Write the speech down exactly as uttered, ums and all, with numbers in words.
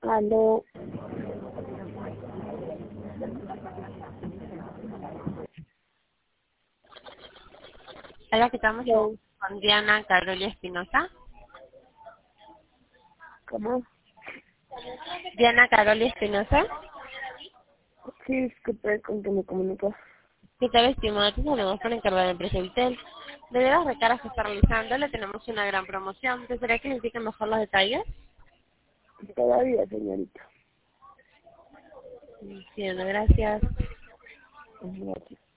Aló. Hola, ¿qué tal? Hello. Con Diana Carolina Espinosa. ¿Cómo? Diana Carolina Espinosa. Sí, disculpe con que me comunicó. ¿Qué tal, estimado? Te saludos por encargado de empresa Vitel. Debido a las recargas que está realizando, le tenemos una gran promoción. ¿Desearía que le indiquen mejor los detalles? Todavía, señorita. Sí, bueno, gracias. Gracias.